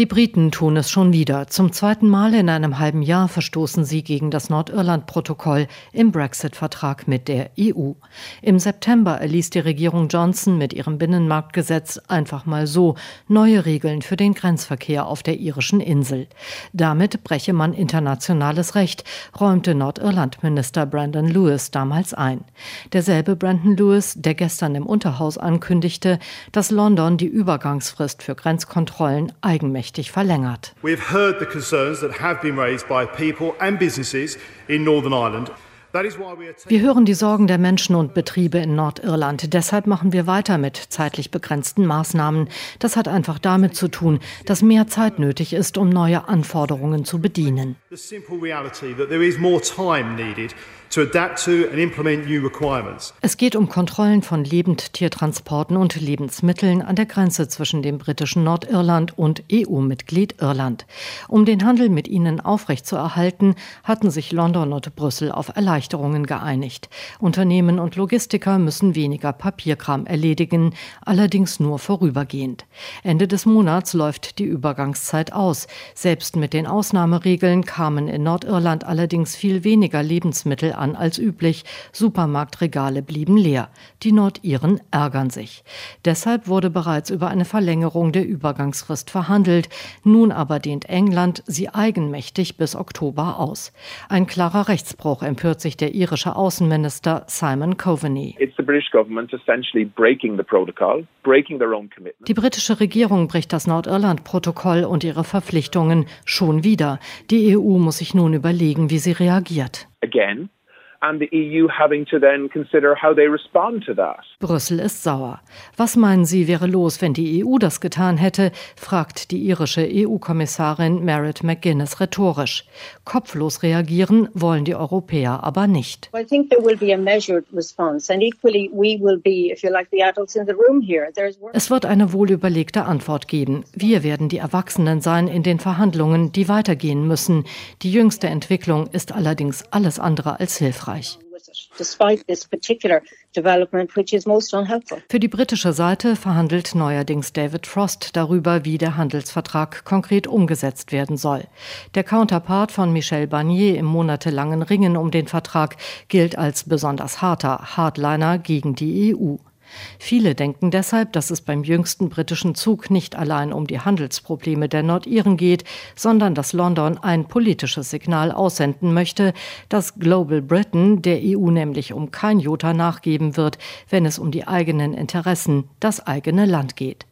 Die Briten tun es schon wieder. Zum zweiten Mal in einem halben Jahr verstoßen sie gegen das Nordirland-Protokoll im Brexit-Vertrag mit der EU. Im September erließ die Regierung Johnson mit ihrem Binnenmarktgesetz einfach mal so neue Regeln für den Grenzverkehr auf der irischen Insel. Damit breche man internationales Recht, räumte Nordirland-Minister Brandon Lewis damals ein. Derselbe Brandon Lewis, der gestern im Unterhaus ankündigte, dass London die Übergangsfrist für Grenzkontrollen eigenmächtig verlängert. We've heard the concerns that have been raised by people and businesses in Northern Ireland. Wir hören die Sorgen der Menschen und Betriebe in Nordirland. Deshalb machen wir weiter mit zeitlich begrenzten Maßnahmen. Das hat einfach damit zu tun, dass mehr Zeit nötig ist, um neue Anforderungen zu bedienen. Es geht um Kontrollen von Lebendtiertransporten und Lebensmitteln an der Grenze zwischen dem britischen Nordirland und EU-Mitglied Irland. Um den Handel mit ihnen aufrechtzuerhalten, hatten sich London und Brüssel auf Erleichterungen geeinigt. Unternehmen und Logistiker müssen weniger Papierkram erledigen, allerdings nur vorübergehend. Ende des Monats läuft die Übergangszeit aus. Selbst mit den Ausnahmeregeln kamen in Nordirland allerdings viel weniger Lebensmittel an als üblich. Supermarktregale blieben leer. Die Nordiren ärgern sich. Deshalb wurde bereits über eine Verlängerung der Übergangsfrist verhandelt. Nun aber dehnt England sie eigenmächtig bis Oktober aus. Ein klarer Rechtsbruch, empört sich der irische Außenminister Simon Coveney. Die britische Regierung bricht das Nordirland-Protokoll und ihre Verpflichtungen schon wieder. Die EU muss sich nun überlegen, wie sie reagiert. And the EU having to then consider how they respond to that. Brüssel ist sauer. Was meinen Sie, wäre los, wenn die EU das getan hätte, fragt die irische EU-Kommissarin Mairead McGuinness rhetorisch. Kopflos reagieren wollen die Europäer aber nicht. I think there will be a measured response and equally we will be, if you like, the adults in the room here. Es wird eine wohlüberlegte Antwort geben. Wir werden die Erwachsenen sein in den Verhandlungen, die weitergehen müssen. Die jüngste Entwicklung ist allerdings alles andere als hilfreich. Für die britische Seite verhandelt neuerdings David Frost darüber, wie der Handelsvertrag konkret umgesetzt werden soll. Der Counterpart von Michel Barnier im monatelangen Ringen um den Vertrag gilt als besonders harter Hardliner gegen die EU. Viele denken deshalb, dass es beim jüngsten britischen Zug nicht allein um die Handelsprobleme der Nordiren geht, sondern dass London ein politisches Signal aussenden möchte, dass Global Britain der EU nämlich um kein Jota nachgeben wird, wenn es um die eigenen Interessen, das eigene Land geht.